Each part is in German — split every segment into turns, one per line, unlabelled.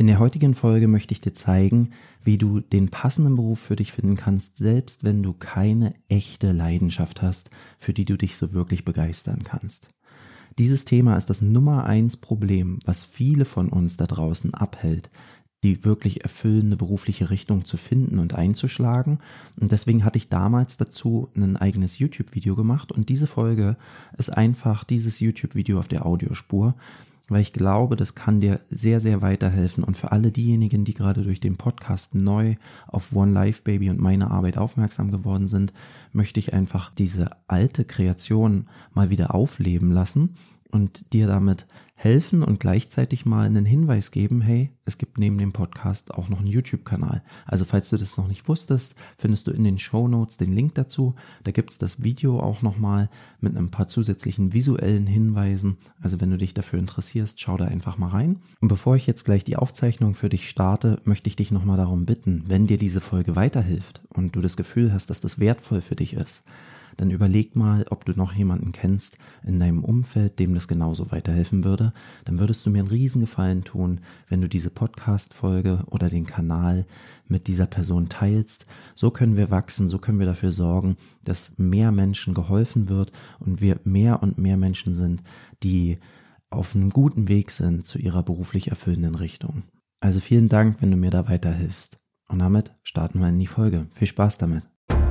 In der heutigen Folge möchte ich dir zeigen, wie du den passenden Beruf für dich finden kannst, selbst wenn du keine echte Leidenschaft hast, für die du dich so wirklich begeistern kannst. Dieses Thema ist das Nummer 1 Problem, was viele von uns da draußen abhält, die wirklich erfüllende berufliche Richtung zu finden und einzuschlagen. Und deswegen hatte ich damals dazu ein eigenes YouTube-Video gemacht und diese Folge ist einfach dieses YouTube-Video auf der Audiospur, weil ich glaube, das kann dir sehr, sehr weiterhelfen. Und für alle diejenigen, die gerade durch den Podcast neu auf One Life Baby und meine Arbeit aufmerksam geworden sind, möchte ich einfach diese alte Kreation mal wieder aufleben lassen und dir damit helfen und gleichzeitig mal einen Hinweis geben, hey, es gibt neben dem Podcast auch noch einen YouTube-Kanal. Also falls du das noch nicht wusstest, findest du in den Shownotes den Link dazu. Da gibt's das Video auch nochmal mit ein paar zusätzlichen visuellen Hinweisen. Also wenn du dich dafür interessierst, schau da einfach mal rein. Und bevor ich jetzt gleich die Aufzeichnung für dich starte, möchte ich dich nochmal darum bitten, wenn dir diese Folge weiterhilft und du das Gefühl hast, dass das wertvoll für dich ist, dann überleg mal, ob du noch jemanden kennst in deinem Umfeld, dem das genauso weiterhelfen würde. Dann würdest du mir einen Riesengefallen tun, wenn du diese Podcast-Folge oder den Kanal mit dieser Person teilst. So können wir wachsen, so können wir dafür sorgen, dass mehr Menschen geholfen wird und wir mehr und mehr Menschen sind, die auf einem guten Weg sind zu ihrer beruflich erfüllenden Richtung. Also vielen Dank, wenn du mir da weiterhilfst. Und damit starten wir in die Folge. Viel Spaß damit.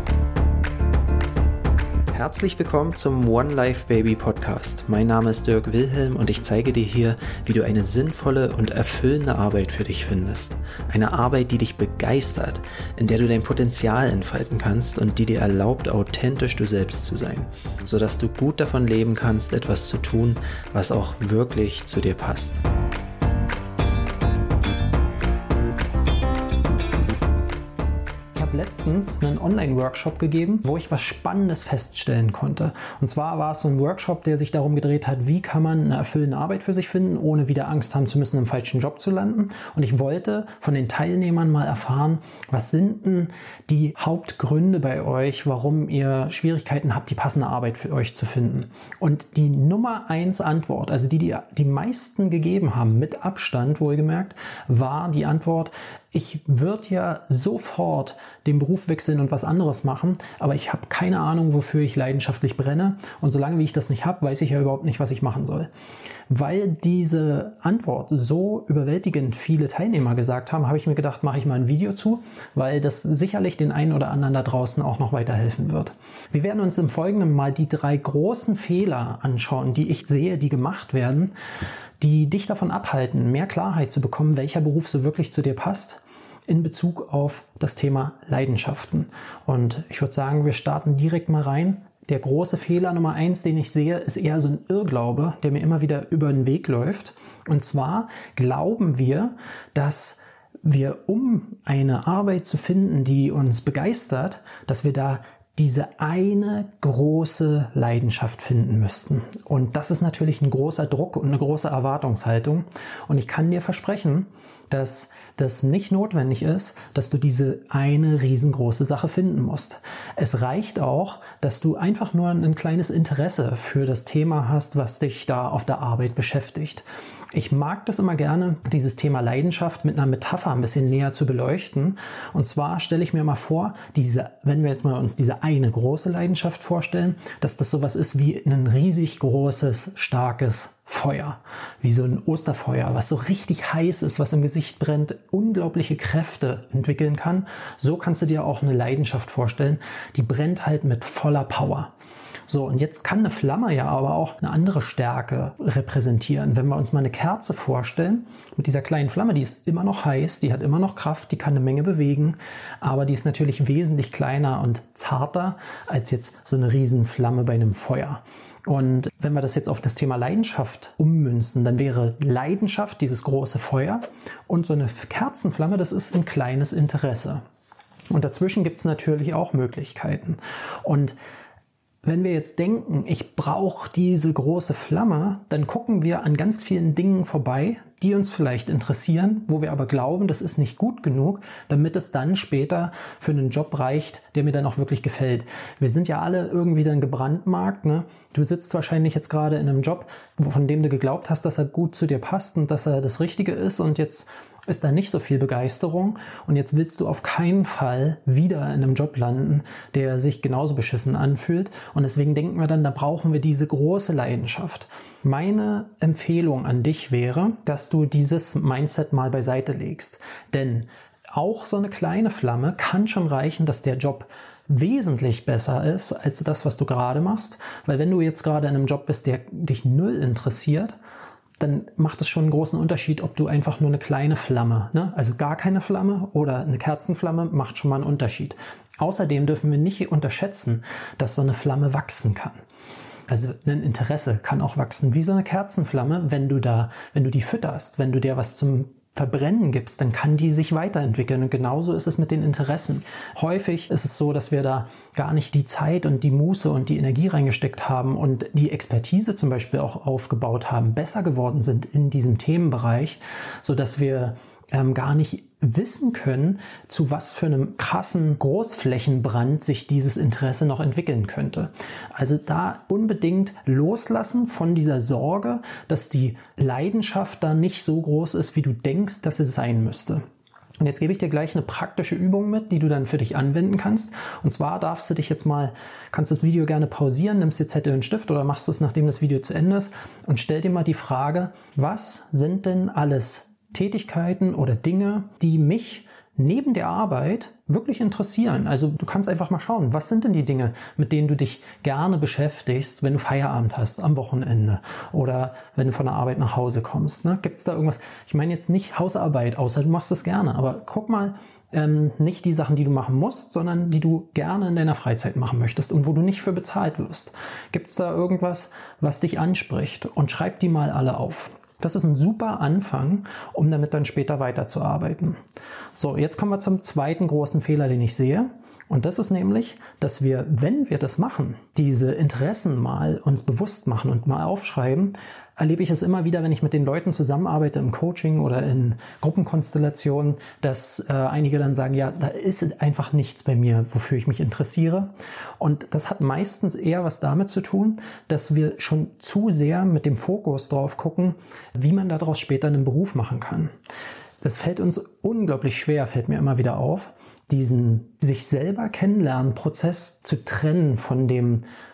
Herzlich willkommen zum One Life Baby Podcast. Mein Name ist Dirk Wilhelm und ich zeige dir hier, wie du eine sinnvolle und erfüllende Arbeit für dich findest. Eine Arbeit, die dich begeistert, in der du dein Potenzial entfalten kannst und die dir erlaubt, authentisch du selbst zu sein, sodass du gut davon leben kannst, etwas zu tun, was auch wirklich zu dir passt. Letztens einen Online-Workshop gegeben, wo ich was Spannendes feststellen konnte. Und zwar war es so ein Workshop, der sich darum gedreht hat, wie kann man eine erfüllende Arbeit für sich finden, ohne wieder Angst haben zu müssen, im falschen Job zu landen. Und ich wollte von den Teilnehmern mal erfahren, was sind denn die Hauptgründe bei euch, warum ihr Schwierigkeiten habt, die passende Arbeit für euch zu finden. Und die Nummer 1 Antwort, also die meisten gegeben haben, mit Abstand wohlgemerkt, war die Antwort: Ich würde ja sofort den Beruf wechseln und was anderes machen, aber ich habe keine Ahnung, wofür ich leidenschaftlich brenne. Und solange wie ich das nicht habe, weiß ich ja überhaupt nicht, was ich machen soll. Weil diese Antwort so überwältigend viele Teilnehmer gesagt haben, habe ich mir gedacht, mache ich mal ein Video zu, weil das sicherlich den einen oder anderen da draußen auch noch weiterhelfen wird. Wir werden uns im Folgenden mal die 3 großen Fehler anschauen, die ich sehe, die gemacht werden, die dich davon abhalten, mehr Klarheit zu bekommen, welcher Beruf so wirklich zu dir passt, in Bezug auf das Thema Leidenschaften. Und ich würde sagen, wir starten direkt mal rein. Der große Fehler Nummer 1, den ich sehe, ist eher so ein Irrglaube, der mir immer wieder über den Weg läuft. Und zwar glauben wir, dass wir, um eine Arbeit zu finden, die uns begeistert, dass wir da diese eine große Leidenschaft finden müssten. Und das ist natürlich ein großer Druck und eine große Erwartungshaltung. Und ich kann dir versprechen, dass das nicht notwendig ist, dass du diese eine riesengroße Sache finden musst. Es reicht auch, dass du einfach nur ein kleines Interesse für das Thema hast, was dich da auf der Arbeit beschäftigt. Ich mag das immer gerne, dieses Thema Leidenschaft mit einer Metapher ein bisschen näher zu beleuchten. Und zwar stelle ich mir mal vor, wenn wir jetzt mal uns diese eine große Leidenschaft vorstellen, dass das sowas ist wie ein riesig großes, starkes Feuer. Wie so ein Osterfeuer, was so richtig heiß ist, was im Gesicht brennt, unglaubliche Kräfte entwickeln kann. So kannst du dir auch eine Leidenschaft vorstellen. Die brennt halt mit voller Power. So, und jetzt kann eine Flamme ja aber auch eine andere Stärke repräsentieren. Wenn wir uns mal eine Kerze vorstellen, mit dieser kleinen Flamme, die ist immer noch heiß, die hat immer noch Kraft, die kann eine Menge bewegen, aber die ist natürlich wesentlich kleiner und zarter als jetzt so eine Riesenflamme bei einem Feuer. Und wenn wir das jetzt auf das Thema Leidenschaft ummünzen, dann wäre Leidenschaft dieses große Feuer und so eine Kerzenflamme, das ist ein kleines Interesse. Und dazwischen gibt es natürlich auch Möglichkeiten. Und wenn wir jetzt denken, ich brauche diese große Flamme, dann gucken wir an ganz vielen Dingen vorbei, die uns vielleicht interessieren, wo wir aber glauben, das ist nicht gut genug, damit es dann später für einen Job reicht, der mir dann auch wirklich gefällt. Wir sind ja alle irgendwie dann gebrandmarkt, ne? Du sitzt wahrscheinlich jetzt gerade in einem Job, von dem du geglaubt hast, dass er gut zu dir passt und dass er das Richtige ist, und jetzt ist da nicht so viel Begeisterung und jetzt willst du auf keinen Fall wieder in einem Job landen, der sich genauso beschissen anfühlt und deswegen denken wir dann, da brauchen wir diese große Leidenschaft. Meine Empfehlung an dich wäre, dass du dieses Mindset mal beiseite legst, denn auch so eine kleine Flamme kann schon reichen, dass der Job wesentlich besser ist als das, was du gerade machst, weil wenn du jetzt gerade in einem Job bist, der dich null interessiert, dann macht es schon einen großen Unterschied, ob du einfach nur eine kleine Flamme, also gar keine Flamme oder eine Kerzenflamme, macht schon mal einen Unterschied. Außerdem dürfen wir nicht unterschätzen, dass so eine Flamme wachsen kann. Also ein Interesse kann auch wachsen, wie so eine Kerzenflamme, wenn du die fütterst, wenn du dir was zum Verbrennen gibst, dann kann die sich weiterentwickeln und genauso ist es mit den Interessen. Häufig ist es so, dass wir da gar nicht die Zeit und die Muße und die Energie reingesteckt haben und die Expertise zum Beispiel auch aufgebaut haben, besser geworden sind in diesem Themenbereich, sodass wir gar nicht wissen können, zu was für einem krassen Großflächenbrand sich dieses Interesse noch entwickeln könnte. Also da unbedingt loslassen von dieser Sorge, dass die Leidenschaft da nicht so groß ist, wie du denkst, dass es sein müsste. Und jetzt gebe ich dir gleich eine praktische Übung mit, die du dann für dich anwenden kannst. Und zwar kannst du das Video gerne pausieren, nimmst dir Zettel und Stift oder machst es, nachdem das Video zu Ende ist und stell dir mal die Frage, was sind denn alles Tätigkeiten oder Dinge, die mich neben der Arbeit wirklich interessieren. Also du kannst einfach mal schauen, was sind denn die Dinge, mit denen du dich gerne beschäftigst, wenn du Feierabend hast, am Wochenende oder wenn du von der Arbeit nach Hause kommst. Gibt es da irgendwas? Ich meine jetzt nicht Hausarbeit, außer du machst es gerne, aber guck mal, nicht die Sachen, die du machen musst, sondern die du gerne in deiner Freizeit machen möchtest und wo du nicht für bezahlt wirst. Gibt es da irgendwas, was dich anspricht? Und schreib die mal alle auf. Das ist ein super Anfang, um damit dann später weiterzuarbeiten. So, jetzt kommen wir zum zweiten großen Fehler, den ich sehe. Und das ist nämlich, dass wir, wenn wir das machen, diese Interessen mal uns bewusst machen und mal aufschreiben, erlebe ich es immer wieder, wenn ich mit den Leuten zusammenarbeite im Coaching oder in Gruppenkonstellationen, dass einige dann sagen, ja, da ist einfach nichts bei mir, wofür ich mich interessiere. Und das hat meistens eher was damit zu tun, dass wir schon zu sehr mit dem Fokus drauf gucken, wie man daraus später einen Beruf machen kann. Es fällt uns unglaublich schwer, fällt mir immer wieder auf, diesen sich selber kennenlernen Prozess zu trennen von dem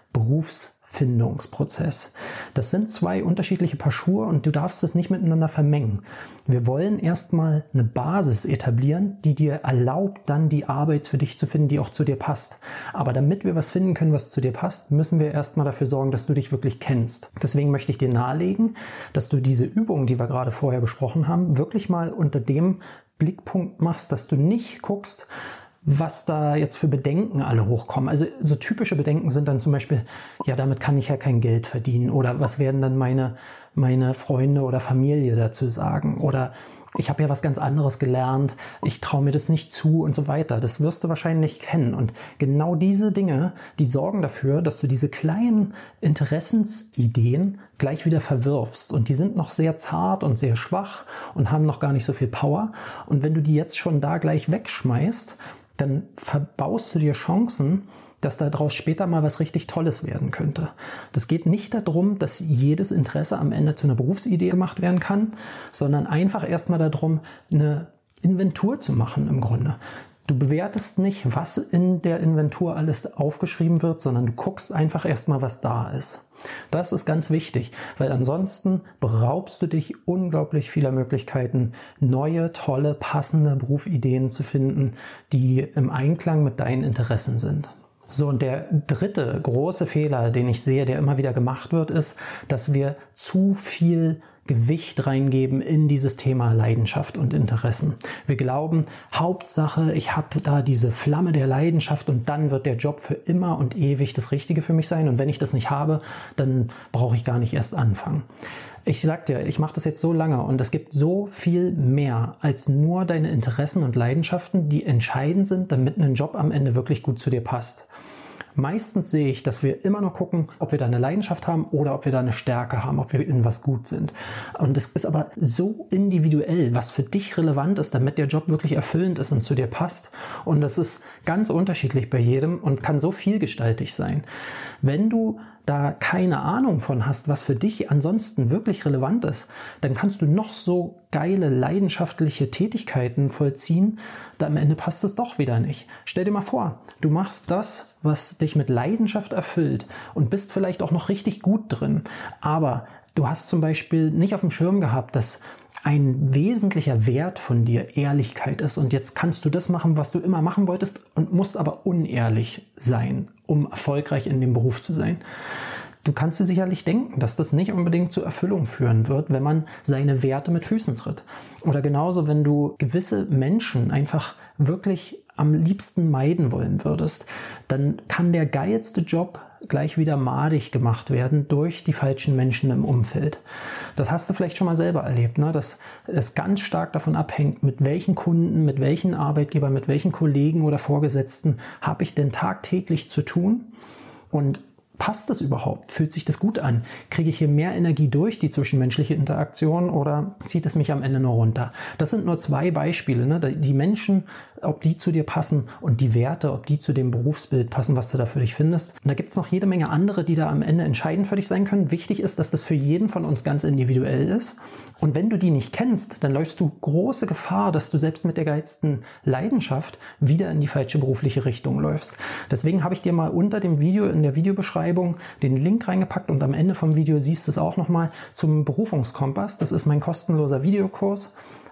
Berufsfindungsprozess. Das sind zwei unterschiedliche Paar Schuhe und du darfst es nicht miteinander vermengen. Wir wollen erstmal eine Basis etablieren, die dir erlaubt, dann die Arbeit für dich zu finden, die auch zu dir passt. Aber damit wir was finden können, was zu dir passt, müssen wir erstmal dafür sorgen, dass du dich wirklich kennst. Deswegen möchte ich dir nahelegen, dass du diese Übungen, die wir gerade vorher besprochen haben, wirklich mal unter dem Blickpunkt machst, dass du nicht guckst, was da jetzt für Bedenken alle hochkommen. Also so typische Bedenken sind dann zum Beispiel, ja, damit kann ich ja kein Geld verdienen oder was werden dann meine Freunde oder Familie dazu sagen oder ich habe ja was ganz anderes gelernt, ich traue mir das nicht zu und so weiter. Das wirst du wahrscheinlich kennen und genau diese Dinge, die sorgen dafür, dass du diese kleinen Interessensideen gleich wieder verwirfst und die sind noch sehr zart und sehr schwach und haben noch gar nicht so viel Power und wenn du die jetzt schon da gleich wegschmeißt, dann verbaust du dir Chancen, dass daraus später mal was richtig Tolles werden könnte. Das geht nicht darum, dass jedes Interesse am Ende zu einer Berufsidee gemacht werden kann, sondern einfach erstmal darum, eine Inventur zu machen im Grunde. Du bewertest nicht, was in der Inventur alles aufgeschrieben wird, sondern du guckst einfach erstmal, was da ist. Das ist ganz wichtig, weil ansonsten beraubst du dich unglaublich vieler Möglichkeiten, neue, tolle, passende Berufsideen zu finden, die im Einklang mit deinen Interessen sind. So, und der dritte große Fehler, den ich sehe, der immer wieder gemacht wird, ist, dass wir zu viel Gewicht reingeben in dieses Thema Leidenschaft und Interessen. Wir glauben, Hauptsache, ich habe da diese Flamme der Leidenschaft und dann wird der Job für immer und ewig das Richtige für mich sein und wenn ich das nicht habe, dann brauche ich gar nicht erst anfangen. Ich sag dir, ich mache das jetzt so lange und es gibt so viel mehr als nur deine Interessen und Leidenschaften, die entscheidend sind, damit ein Job am Ende wirklich gut zu dir passt. Meistens sehe ich, dass wir immer noch gucken, ob wir da eine Leidenschaft haben oder ob wir da eine Stärke haben, ob wir in was gut sind. Und es ist aber so individuell, was für dich relevant ist, damit der Job wirklich erfüllend ist und zu dir passt. Und das ist ganz unterschiedlich bei jedem und kann so vielgestaltig sein. Wenn du da keine Ahnung von hast, was für dich ansonsten wirklich relevant ist, dann kannst du noch so geile, leidenschaftliche Tätigkeiten vollziehen, da am Ende passt es doch wieder nicht. Stell dir mal vor, du machst das, was dich mit Leidenschaft erfüllt und bist vielleicht auch noch richtig gut drin, aber du hast zum Beispiel nicht auf dem Schirm gehabt, dass ein wesentlicher Wert von dir Ehrlichkeit ist und jetzt kannst du das machen, was du immer machen wolltest und musst aber unehrlich sein, um erfolgreich in dem Beruf zu sein. Du kannst dir sicherlich denken, dass das nicht unbedingt zur Erfüllung führen wird, wenn man seine Werte mit Füßen tritt. Oder genauso, wenn du gewisse Menschen einfach wirklich am liebsten meiden wollen würdest, dann kann der geilste Job gleich wieder madig gemacht werden durch die falschen Menschen im Umfeld. Das hast du vielleicht schon mal selber erlebt, ne? Dass es ganz stark davon abhängt, mit welchen Kunden, mit welchen Arbeitgebern, mit welchen Kollegen oder Vorgesetzten habe ich denn tagtäglich zu tun und passt das überhaupt? Fühlt sich das gut an? Kriege ich hier mehr Energie durch die zwischenmenschliche Interaktion oder zieht es mich am Ende nur runter? Das sind nur 2 Beispiele, ne? Die Menschen, ob die zu dir passen und die Werte, ob die zu dem Berufsbild passen, was du da für dich findest. Und da gibt es noch jede Menge andere, die da am Ende entscheidend für dich sein können. Wichtig ist, dass das für jeden von uns ganz individuell ist. Und wenn du die nicht kennst, dann läufst du große Gefahr, dass du selbst mit der geilsten Leidenschaft wieder in die falsche berufliche Richtung läufst. Deswegen habe ich dir mal unter dem Video, in der Videobeschreibung, den Link reingepackt und am Ende vom Video siehst du es auch nochmal zum Berufungskompass. Das ist mein kostenloser Videokurs.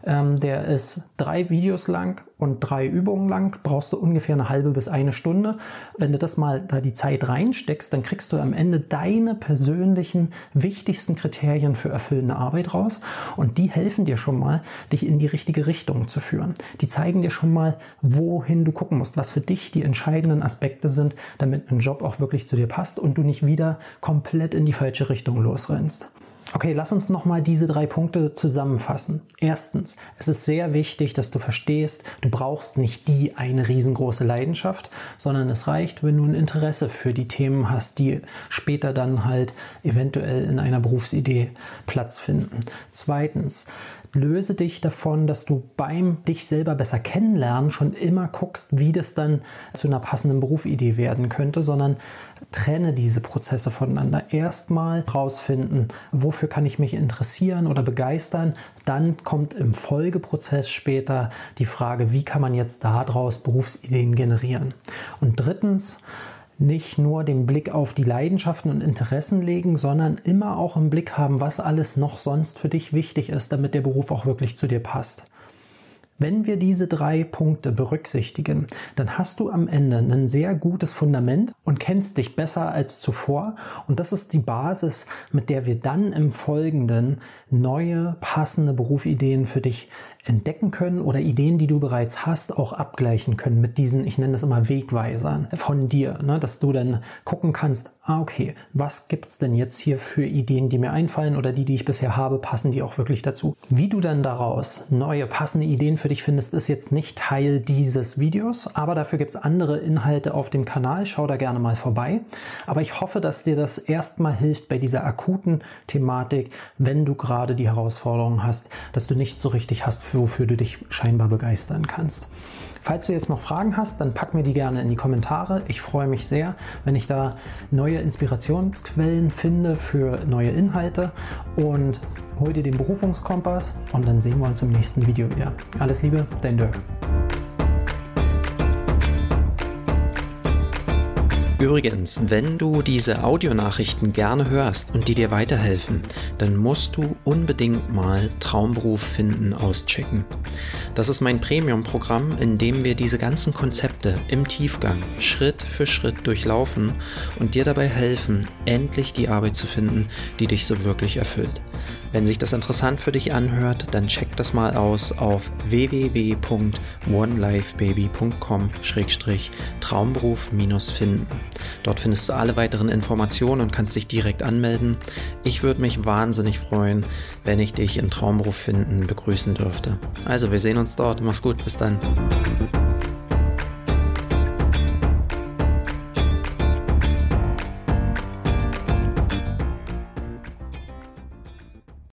Der ist 3 Videos lang und 3 Übungen lang. Brauchst du ungefähr eine halbe bis eine Stunde. Wenn du das mal da die Zeit reinsteckst, dann kriegst du am Ende deine persönlichen, wichtigsten Kriterien für erfüllende Arbeit raus. Und die helfen dir schon mal, dich in die richtige Richtung zu führen. Die zeigen dir schon mal, wohin du gucken musst, was für dich die entscheidenden Aspekte sind, damit ein Job auch wirklich zu dir passt und du nicht wieder komplett in die falsche Richtung losrennst. Okay, lass uns nochmal diese 3 Punkte zusammenfassen. Erstens, es ist sehr wichtig, dass du verstehst, du brauchst nicht die eine riesengroße Leidenschaft, sondern es reicht, wenn du ein Interesse für die Themen hast, die später dann halt eventuell in einer Berufsidee Platz finden. Zweitens, löse dich davon, dass du beim dich selber besser kennenlernen schon immer guckst, wie das dann zu einer passenden Berufsidee werden könnte, sondern trenne diese Prozesse voneinander. Erstmal rausfinden, wofür kann ich mich interessieren oder begeistern. Dann kommt im Folgeprozess später die Frage, wie kann man jetzt daraus Berufsideen generieren. Und drittens, nicht nur den Blick auf die Leidenschaften und Interessen legen, sondern immer auch im Blick haben, was alles noch sonst für dich wichtig ist, damit der Beruf auch wirklich zu dir passt. Wenn wir diese 3 Punkte berücksichtigen, dann hast du am Ende ein sehr gutes Fundament und kennst dich besser als zuvor. Und das ist die Basis, mit der wir dann im Folgenden neue, passende Berufsideen für dich entdecken können oder Ideen, die du bereits hast, auch abgleichen können mit diesen, ich nenne das immer Wegweisern von dir, ne? Dass du dann gucken kannst, okay, was gibt's denn jetzt hier für Ideen, die mir einfallen oder die ich bisher habe, passen die auch wirklich dazu? Wie du dann daraus neue, passende Ideen für dich findest, ist jetzt nicht Teil dieses Videos, aber dafür gibt's andere Inhalte auf dem Kanal, schau da gerne mal vorbei. Aber ich hoffe, dass dir das erstmal hilft bei dieser akuten Thematik, wenn du gerade die Herausforderung hast, dass du nicht so richtig hast, wofür du dich scheinbar begeistern kannst. Falls du jetzt noch Fragen hast, dann pack mir die gerne in die Kommentare. Ich freue mich sehr, wenn ich da neue Inspirationsquellen finde für neue Inhalte und hol dir den Berufungskompass und dann sehen wir uns im nächsten Video wieder. Alles Liebe, dein Dirk.
Übrigens, wenn du diese Audionachrichten gerne hörst und die dir weiterhelfen, dann musst du unbedingt mal Traumberuf finden auschecken. Das ist mein Premium-Programm, in dem wir diese ganzen Konzepte im Tiefgang Schritt für Schritt durchlaufen und dir dabei helfen, endlich die Arbeit zu finden, die dich so wirklich erfüllt. Wenn sich das interessant für dich anhört, dann check das mal aus auf www.onelifebaby.com/Traumberuf-finden. Dort findest du alle weiteren Informationen und kannst dich direkt anmelden. Ich würde mich wahnsinnig freuen, wenn ich dich in Traumberuf finden begrüßen dürfte. Also, wir sehen uns dort. Mach's gut, bis dann.